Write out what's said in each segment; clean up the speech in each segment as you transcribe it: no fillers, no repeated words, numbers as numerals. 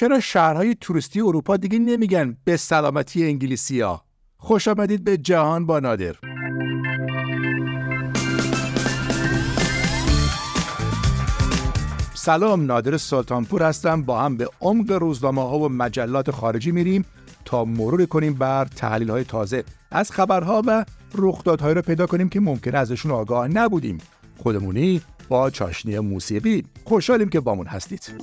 چرا شهرهای توریستی اروپا دیگه نمیگن به سلامتی انگلیسی‌ها؟ خوش آمدید به جهان با نادر. سلام، نادر سلطانپور هستم. با هم به عمق روزنامه‌ها و مجلات خارجی میریم تا مرور کنیم بر تحلیل‌های تازه از خبرها و رخدادهایی رو پیدا کنیم که ممکنه ازشون آگاه نبودیم. خودمونی با چاشنی موسیقی. خوشحالیم که بامون هستید.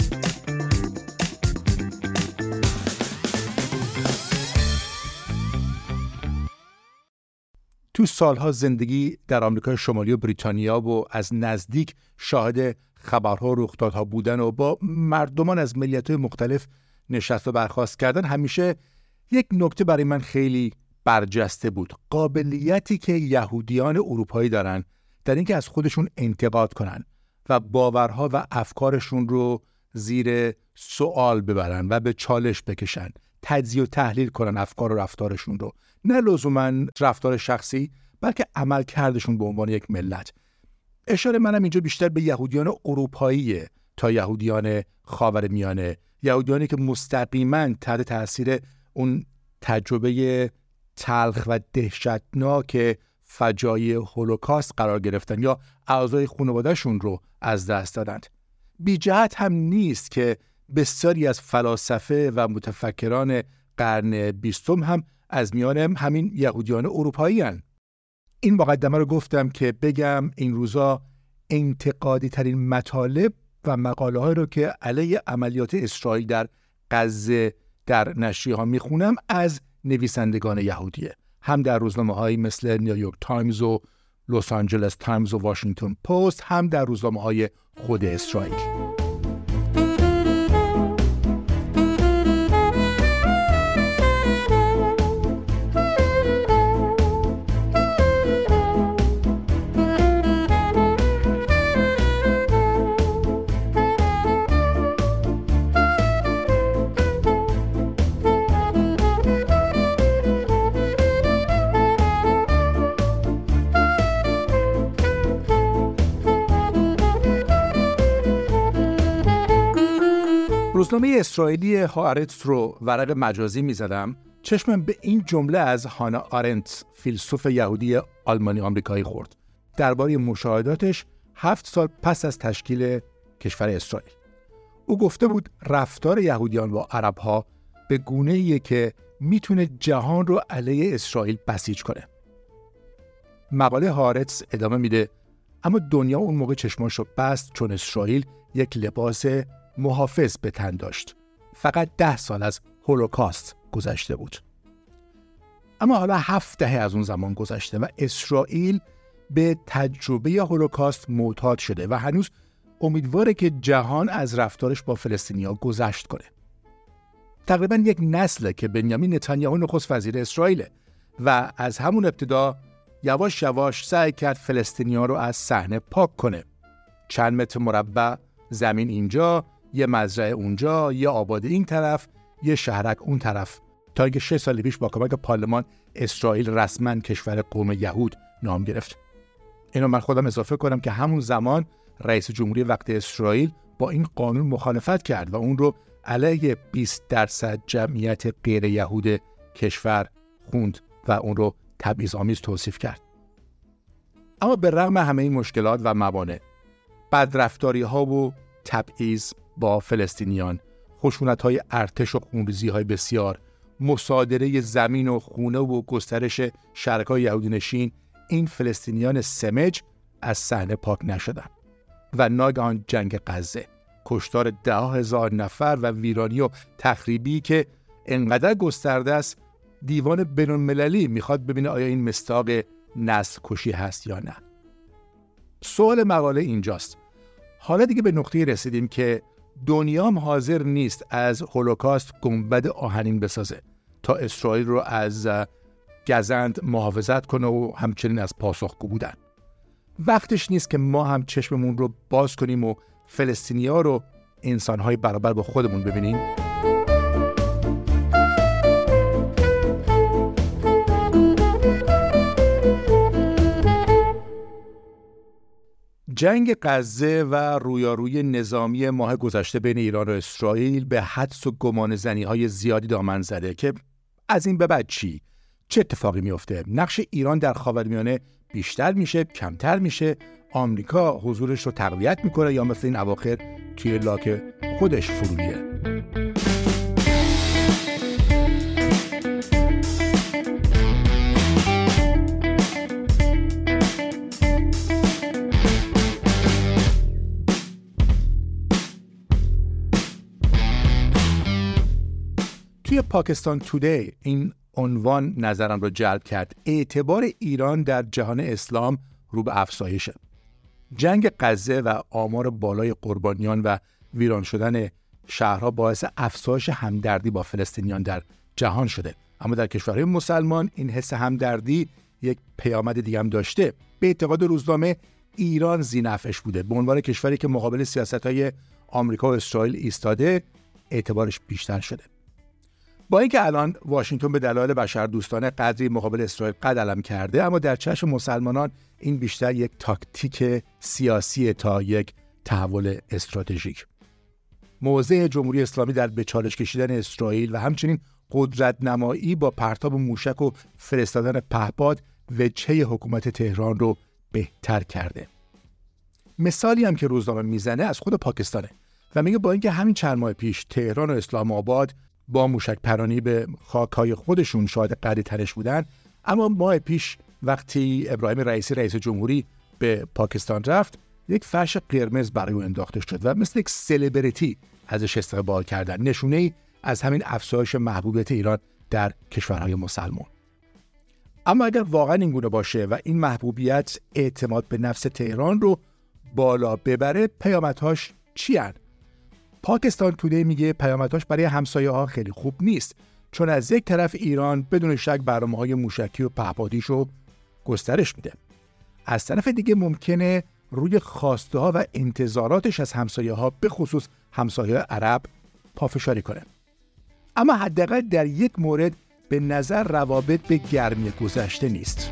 تو سالها زندگی در آمریکای شمالی و بریتانیا و از نزدیک شاهد خبرها و رخدادها بودن و با مردمان از ملیت‌های مختلف نشست و برخاست کردن همیشه یک نکته برای من خیلی برجسته بود. قابلیتی که یهودیان اروپایی دارن در اینکه از خودشون انتقاد کنن و باورها و افکارشون رو زیر سوال ببرن و به چالش بکشن، تجزیه و تحلیل کنن افکار و رفتارشون رو، نه لزوماً رفتار شخصی بلکه عملکردشون به عنوان یک ملت. اشاره منم اینجا بیشتر به یهودیان اروپاییه تا یهودیان خاورمیانه، یهودیانی که مستقیما تحت تاثیر اون تجربه تلخ و دهشتناک فجایع هولوکاست قرار گرفتن یا اعضای خانواده‌شون رو از دست دادند. بی جهت هم نیست که بسیاری از فلاسفه و متفکران قرن 20 هم از میان همین یهودیان اروپایی هستند. این مقدمه رو گفتم که بگم این روزا انتقادی ترین مطالب و مقاله های رو که علیه عملیات اسرائیل در غزه در نشریه ها میخونم از نویسندگان یهودیه، هم در روزنامه هایی مثل نیویورک تایمز و لس آنجلس تایمز و واشنگتن پست، هم در روزنامه های خود اسرائیل. روزنامه اسرائیلی هآرتز رو ورق مجازی می‌زدم، چشمم به این جمله از هانا آرنت، فیلسوف یهودی آلمانی آمریکایی خورد درباره مشاهداتش 7 سال پس از تشکیل کشور اسرائیل. او گفته بود رفتار یهودیان با عرب‌ها به گونه‌ایه که میتونه جهان رو علیه اسرائیل بسیج کنه. مقاله هآرتز ادامه میده اما دنیا اون موقع چشماشو بست چون اسرائیل یک لباس محافظ به تن داشت. فقط 10 سال از هولوکاست گذشته بود. اما حالا 7 دهه از اون زمان گذشته و اسرائیل به تجربه هولوکاست معتاد شده و هنوز امیدواره که جهان از رفتارش با فلسطینی‌ها گذشت کنه. تقریباً یک نسله که بنیامین نتانیاهو نخست وزیر اسرائیله و از همون ابتدا یواش یواش سعی کرد فلسطینی‌ها رو از صحنه پاک کنه. چند متر مربع زمین اینجا، یه مزرعه اونجا، یه آباد این طرف، یه شهرک اون طرف، تا اینکه 6 سال پیش با کمک پارلمان اسرائیل رسما کشور قوم یهود نام گرفت. اینو من خودم اضافه کنم که همون زمان رئیس جمهوری وقت اسرائیل با این قانون مخالفت کرد و اون رو علیه 20% جمعیت غیر یهود کشور خوند و اون رو تبعیض‌آمیز توصیف کرد. اما به رغم همه این مشکلات و موانع، بدرفتاری‌ها و تبعیض با فلسطینیان، خشونت‌های ارتش و خونریزی‌های بسیار، مصادره زمین و خونه و گسترش شرکای یهودی نشین، این فلسطینیان سمج از صحنه پاک نشدند و ناگهان جنگ غزه، کشتار 10,000 نفر و ویرانی و تخریبی که انقدر گسترده است دیوان بین‌المللی میخواد ببینه آیا این مصداق نسل کشی هست یا نه. سوال مقاله اینجاست، حالا دیگه به نقطه‌ای رسیدیم که دنیا هم حاضر نیست از هولوکاست گنبد آهنین بسازه تا اسرائیل رو از گزند محافظت کنه و همچنین از پاسخگو بودن. وقتش نیست که ما هم چشممون رو باز کنیم و فلسطینی‌ها رو انسان‌های برابر با خودمون ببینیم؟ جنگ غزه و رویارویی نظامی ماه گذشته بین ایران و اسرائیل به حدس و گمانه‌زنی‌های زیادی دامن زده که از این به بعد چه اتفاقی میفته؟ نقش ایران در خاورمیانه بیشتر میشه، کمتر میشه؟ آمریکا حضورش رو تقویت میکنه یا مثل این اواخر توی لاک خودش فرو میره؟ توی پاکستان تودی این عنوان نظرم رو جلب کرد: اعتبار ایران در جهان اسلام رو به افزایشه. جنگ غزه و آمار بالای قربانیان و ویران شدن شهرها باعث افزایش همدردی با فلسطینیان در جهان شده، اما در کشورهای مسلمان این حس همدردی یک پیامد دیگه هم داشته. به اعتقاد روزنامه ایران ذی‌نفعش بوده. به عنوان کشوری که مقابل سیاست‌های آمریکا و اسرائیل ایستاده، اعتبارش بیشتر شده. با اینکه الان واشنگتن به دلایل بشردوستانه قدری مقابل اسرائیل قد علم کرده، اما در چشم مسلمانان این بیشتر یک تاکتیک سیاسی تا یک تحول استراتژیک. موضع جمهوری اسلامی در به چالش کشیدن اسرائیل و همچنین قدرت نمایی با پرتاب موشک و فرستادن پهپاد وجهه حکومت تهران رو بهتر کرده. مثالی هم که روزنامه میزنه از خود پاکستانه و میگه با اینکه همین چند ماه پیش تهران و اسلام آباد با موشک پرانی به خاک‌های خودشون شاهد قدری ترش بودن، اما ماه پیش وقتی ابراهیم رئیسی رئیس جمهوری به پاکستان رفت، یک فرش قرمز برای او انداخته شد و مثل یک سلبریتی ازش استقبال کردن، نشونه‌ای از همین افزایش محبوبیت ایران در کشورهای مسلمان. اما اگر واقعا این گونه باشه و این محبوبیت اعتماد به نفس تهران رو بالا ببره، پیامدهاش چی هست؟ پاکستان تودی میگه پیامدهاش برای همسایه‌ها خیلی خوب نیست، چون از یک طرف ایران بدون شک برنامه‌های موشکی و پهپادیشو گسترش میده، از طرف دیگه ممکنه روی خواسته‌ها و انتظاراتش از همسایه‌ها به خصوص همسایه‌های عرب پافشاری کنه. اما حداقل در یک مورد به نظر روابط به گرمی گذشته نیست.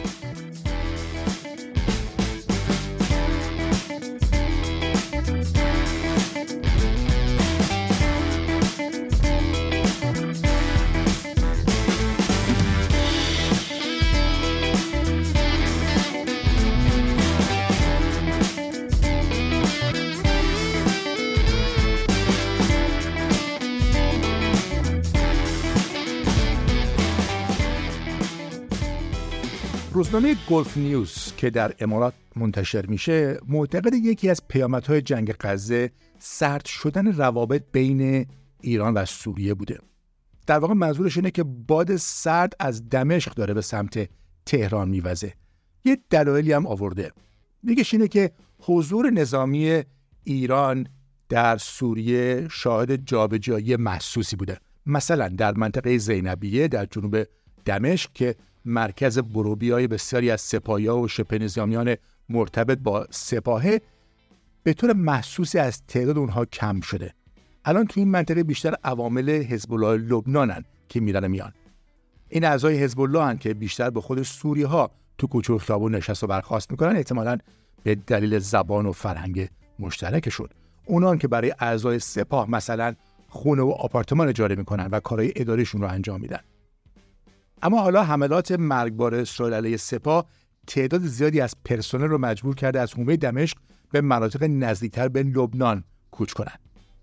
روزنامه گلف نیوز که در امارات منتشر میشه معتقد یکی از پیامدهای جنگ غزه سرد شدن روابط بین ایران و سوریه بوده. در واقع منظورش اینه که باد سرد از دمشق داره به سمت تهران میوزه. یه دلایلی هم آورده. میگه اینه که حضور نظامی ایران در سوریه شاهد جابجایی محسوسی بوده. مثلا در منطقه زینبیه در جنوب دمشق که مرکز بروبیای بسیاری از سپاهی‌ها و شبه نظامیان مرتبط با سپاهه، به طور محسوسی از تعداد اونها کم شده. الان تو این منطقه بیشتر عوامل حزب الله لبنانن که میرن میان. این اعضای حزب الله هستند که بیشتر به خود سوری‌ها تو کوچه و خیابون نشست و برخاست میکنن، احتمالاً به دلیل زبان و فرهنگ مشترکشون. اونان که برای اعضای سپاه مثلا خونه و آپارتمان اجاره میکنن و کارهای اداریشون رو انجام میدن. اما حالا حملات مرگبار اسرائیل علیه سپاه تعداد زیادی از پرسنل رو مجبور کرده از حومه دمشق به مناطق نزدیکتر به لبنان کوچ کنن.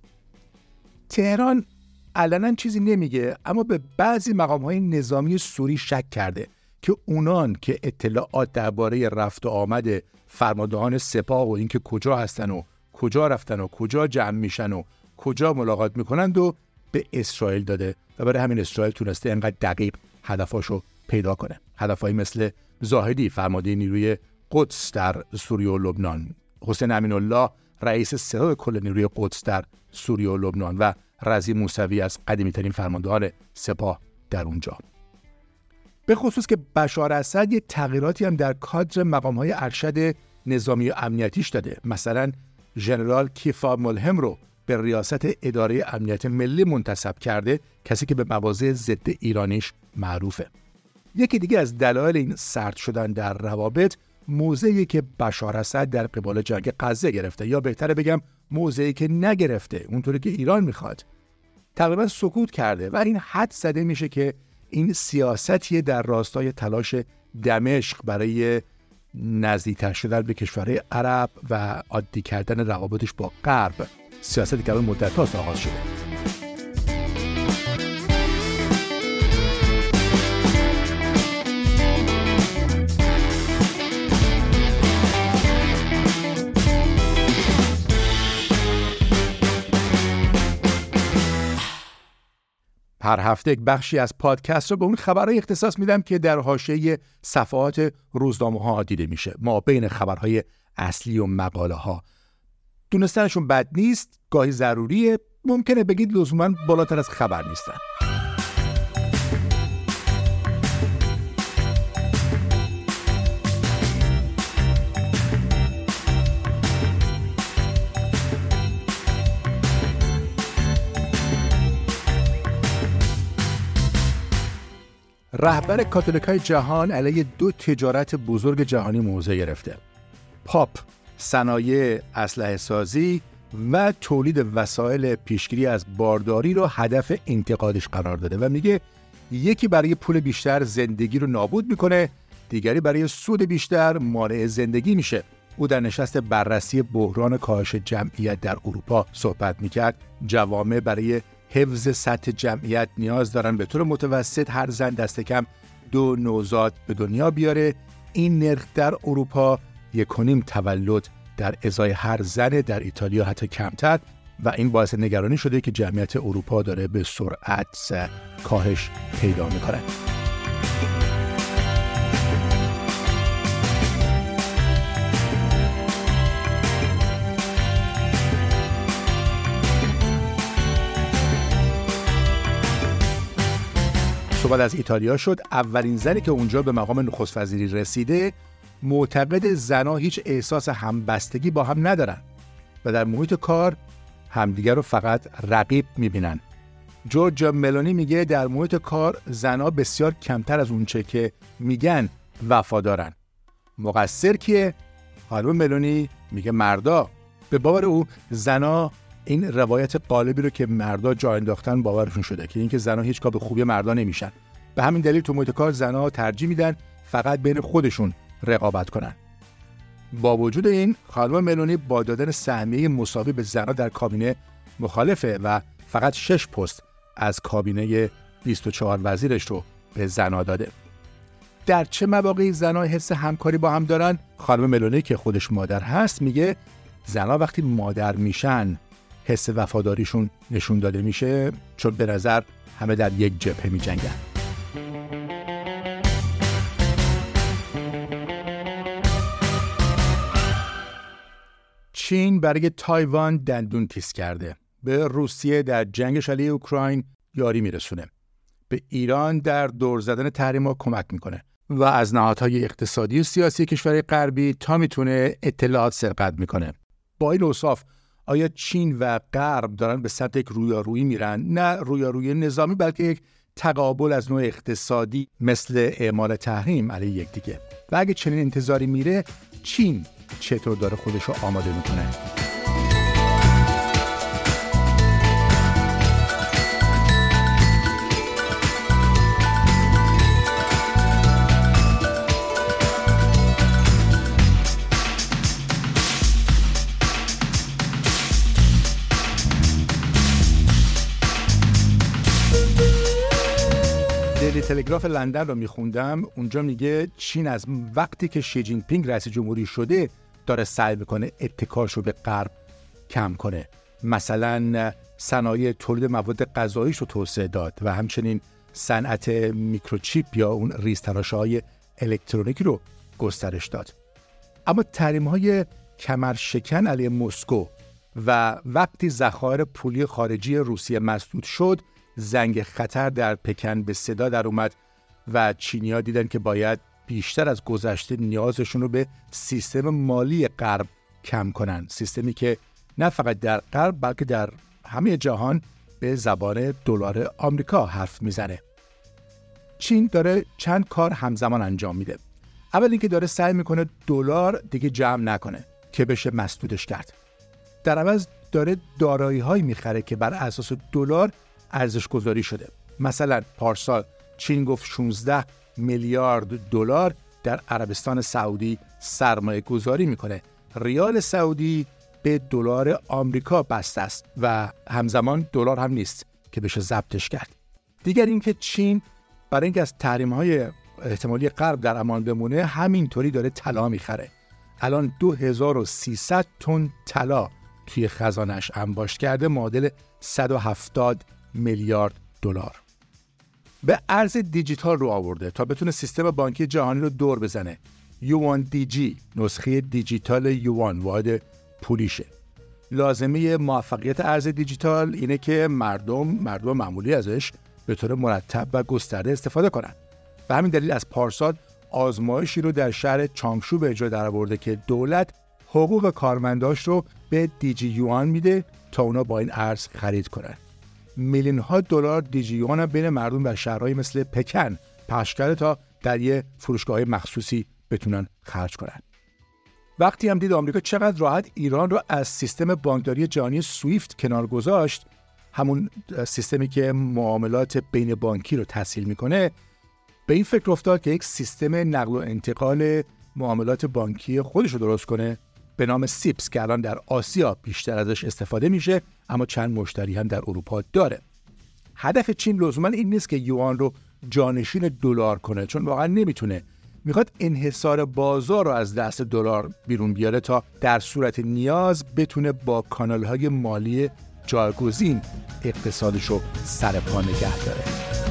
تهران علنا چیزی نمیگه، اما به بعضی مقام‌های نظامی سوری شک کرده که اونان که اطلاعات درباره رفت و آمد فرماندهان سپاه و اینکه کجا هستن و کجا رفتن و کجا جمع میشن و کجا ملاقات میکنند و به اسرائیل داده و برای همین اسرائیل تونسته انقدر دقیق هدفاشو پیدا کنه. هدفایی مثل زاهدی فرمانده نیروی قدس در سوریه و لبنان، حسین امین‌الله رئیس ستاد کل نیروی قدس در سوریه و لبنان و رضی موسوی از قدیمی‌ترین فرماندهان سپاه در اونجا. به خصوص که بشار اسد یه تغییراتی هم در کادر مقام‌های ارشد نظامی و امنیتیش داده. مثلا ژنرال کیفا ملهم رو به ریاست اداره امنیت ملی منتصب کرده، کسی که به مواضع ضد ایرانیش معروفه. یکی دیگه از دلایل این سرد شدن در روابط موضعی که بشار اسد در قبال جنگ غزه گرفته، یا بهتره بگم موضعی که نگرفته اونطوری که ایران میخواد. تقریبا سکوت کرده و این حد زده میشه که این سیاستیه در راستای تلاش دمشق برای نزدیکتر شدن به کشورهای عرب و عادی کردن روابطش با غرب، سیاستی که مدت‌هاست آغاز شده. هر هفته یک بخشی از پادکست رو به اون خبرهای اختصاص میدم که در حاشیه صفحات روزنامه‌ها دیده میشه، ما بین خبرهای اصلی و مقاله ها. دونستنشون بد نیست، گاهی ضروریه، ممکنه بگید لزوماً بالاتر از خبر نیستن. رهبر کاتولیکای جهان علیه 2 تجارت بزرگ جهانی موضع گرفته. پاپ صنایع اسلحه سازی و تولید وسایل پیشگیری از بارداری رو هدف انتقادش قرار داده و میگه یکی برای پول بیشتر زندگی رو نابود میکنه، دیگری برای سود بیشتر مانع زندگی میشه. او در نشست بررسی بحران کاهش جمعیت در اروپا صحبت میکرد. جوامع برای حفظ سطح جمعیت نیاز دارن به طور متوسط هر زن دست کم 2 نوزاد به دنیا بیاره. این نرخ در اروپا 1.5 تولد در ازای هر زن، در ایتالیا حتی کمتر، و این باعث نگرانی شده که جمعیت اروپا داره به سرعت کاهش پیدا میکنه. صحبت از ایتالیا شد. اولین زنی که اونجا به مقام نخست وزیری رسیده معتقد زنها هیچ احساس همبستگی با هم ندارن و در محیط کار همدیگر رو فقط رقیب میبینن. جورجیا ملونی میگه در محیط کار زنها بسیار کمتر از اونچه که میگن وفادارن. مقصر کیه؟ خانم ملونی میگه مردا. به باور او زنها این روایت غالبی رو که مردا جا انداختن باورشون شده که اینکه زنها هیچگاه به خوبی مردا نمیشن. به همین دلیل تو محیط کار زنها ترجیح میدن فقط بین خودشون رقابت کنن. با وجود این خانم ملونی با دادن سهمیه مساوی به زنها در کابینه مخالفه و فقط 6 پست از کابینه 24 وزیرش رو به زنها داده. در چه مواقعی زنها حس همکاری با هم دارن؟ خانم ملونی که خودش مادر هست میگه زنها وقتی مادر میشن حس وفاداریشون نشون داده میشه، چون به نظر همه در یک جبهه میجنگن. چین برای تایوان دندون تیز کرده. به روسیه در جنگش علیه اوکراین یاری میرسونه. به ایران در دور زدن تحریم‌ها کمک میکنه و از نهادهای اقتصادی و سیاسی کشورهای غربی تا میتونه اطلاعات سرقت میکنه. با این اوصاف آیا چین و غرب دارن به سمت یک رویارویی میرن؟ نه رویارویی نظامی، بلکه یک تقابل از نوع اقتصادی مثل اعمال تحریم علیه یکدیگه. و اگه چنین انتظاری میره، چین چطور داره خودش رو آماده میکنه؟ دیلی تلگراف لندن رو میخوندم. اونجا میگه چین از وقتی که شی جین پینگ رئیس جمهوری شده داره سعی میکنه اتکاش رو به غرب کم کنه. مثلا صنایع تولید مواد غذاییش رو توسعه داد و همچنین صنعت میکروچیپ یا اون ریزتراشه‌های الکترونیکی رو گسترش داد. اما تحریم‌های کمرشکن علیه مسکو و وقتی ذخایر پولی خارجی روسیه مسدود شد، زنگ خطر در پکن به صدا در اومد و چینی‌ها دیدن که باید بیشتر از گذشته نیازشون رو به سیستم مالی غرب کم کنن. سیستمی که نه فقط در غرب بلکه در همه جهان به زبان دلار آمریکا حرف میزنه. چین داره چند کار همزمان انجام میده. اول اینکه داره سعی میکنه دلار دیگه جمع نکنه که بشه مسدودش کرد. در عوض داره دارایی‌هایی میخره که بر اساس دلار ارزش گذاری شده. مثلا پارسال چین گفت 16 میلیارد دلار در عربستان سعودی سرمایه گذاری میکنه. ریال سعودی به دلار آمریکا بسته است و همزمان دلار هم نیست که بشه ضبطش کرد. دیگر اینکه چین برای اینکه از تحریم‌های احتمالی غرب در امان بمونه همینطوری داره طلا میخره. الان 2300 تن طلا توی خزانه‌اش انباشت کرده، معادل 170 میلیارد دلار. به ارز دیجیتال رو آورده تا بتونه سیستم بانکی جهانی رو دور بزنه. یوان دیجی نسخه دیجیتال یوان واحد پولیشه. لازمه موفقیت ارز دیجیتال اینه که مردم معمولی ازش به طور مرتب و گسترده استفاده کنن. به همین دلیل از پارسال آزمایشی رو در شهر چانگشو به اجرا درآورده که دولت حقوق کارمنداش رو به دیجی یوان میده تا اونا با این ارز خرید کنن. میلیون ها دلار دیجی یوان بین مردم در شهرهای مثل پکن پخش کرده تا در یه فروشگاه مخصوصی بتونن خرج کنن. وقتی هم دید آمریکا چقدر راحت ایران رو از سیستم بانکداری جهانی سویفت کنار گذاشت، همون سیستمی که معاملات بین بانکی رو تسهیل میکنه، به این فکر افتاد که یک سیستم نقل و انتقال معاملات بانکی خودش رو درست کنه به نام سیپس که الان در آسیا بیشتر ازش استفاده میشه، اما چند مشتری هم در اروپا داره. هدف چین لزوما این نیست که یوان رو جانشین دلار کنه، چون واقعا نمیتونه. میخواد انحصار بازار رو از دست دلار بیرون بیاره تا در صورت نیاز بتونه با کانال‌های مالی جایگزین اقتصادش رو سر پا نگه داره.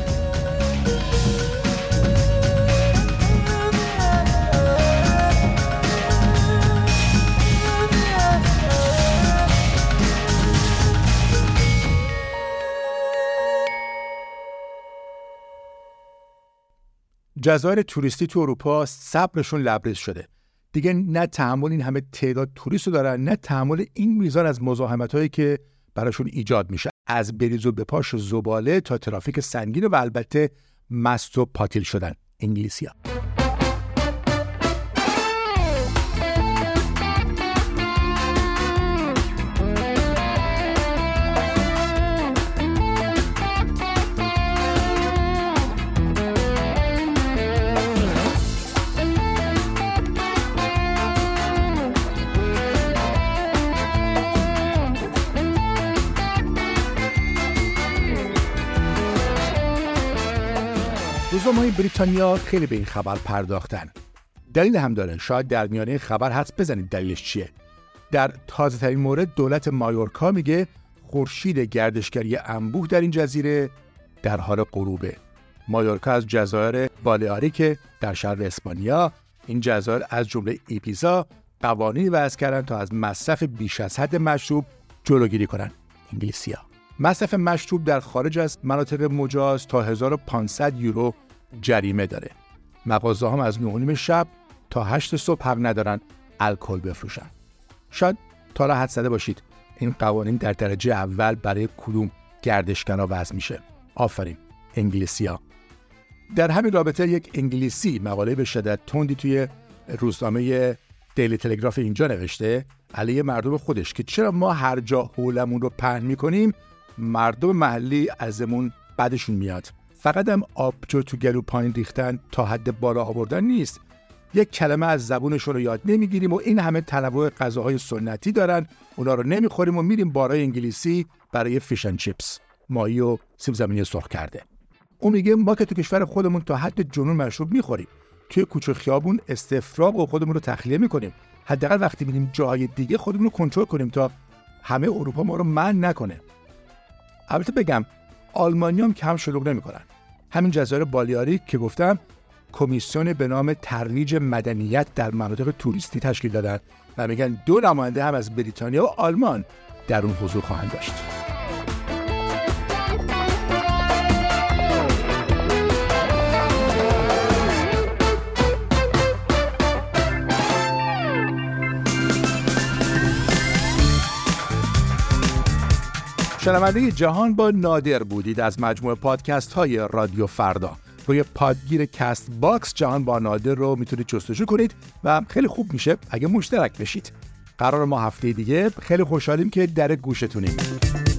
جزایر توریستی تو اروپا صبرشون لبریز شده. دیگه نه تحمل این همه تعداد توریست رو دارن، نه تحمل این میزان از مزاحمت‌هایی که براشون ایجاد میشه، از بریز و بپاش و زباله تا ترافیک سنگین و البته مست و پاتیل شدن. انگلیسی‌ها روزنامه‌های بریتانیا خیلی به این خبر پرداختن. دلیل هم داره. شاید در میانه خبر حدس بزنید دلیلش چیه. در تازه ترین مورد دولت مایورکا میگه خورشید گردشگری انبوه در این جزیره در حال غروبه. مایورکا از جزایر بالئاریک در شرق اسپانیا. این جزایر از جمله ایبیزا قوانینی وضع کردن تا از مصرف بیش از حد مشروب جلوگیری کنن. انگلیسی‌ها مصرف مشروب در خارج از مناطق مجاز تا 1500 یورو جریمه داره. مغازه هم از 9:30 شب تا 8 صبح حق ندارن الکل بفروشن. شاید تا را حد زده باشید این قوانین در درجه اول برای کدوم گردشگرا وضع میشه. آفرین انگلیسی‌ها. در همین رابطه یک انگلیسی مقاله به شدت تندی توی روزنامه دیلی تلگراف اینجا نوشته علیه مردم خودش که چرا ما هر جا حولمون رو پهن میکنیم مردم محلی ازمون بدشون میاد. فقط هم آبجو تو گلو پایین ریختن تا حد بالا آوردن نیست. یک کلمه از زبونشون رو یاد نمیگیریم و این همه تنوع غذاهای سنتی دارن، اونا رو نمیخوریم و میریم بارای انگلیسی برای فیشن چیپس، ماهی و سیب زمینی سرخ کرده. اون میگه ما که تو کشور خودمون تا حد جنون مشروب میخوریم، توی کوچه خیابون استفراغ و خودمون رو تخلیه میکنیم. حداقل وقتی میریم جای دیگه خودمون رو کنترل کنیم تا همه اروپا ما رو منع نکنه. البته بگم آلمانی هم کم شلوغ نمیکنن. همین جزایر بالئاریک که گفتم کمیسیون به نام ترویج مدنیت در مناطق توریستی تشکیل دادن و میگن 2 نماینده هم از بریتانیا و آلمان در اون حضور خواهند داشت. شنونده جهان با نادر بودید از مجموعه پادکست های رادیو فردا. روی پادگیر کست باکس جهان با نادر رو میتونید جستجو کنید و خیلی خوب میشه اگه مشترک بشید. قرار ما هفته دیگه خیلی خوشحالیم که در گوشتونیم.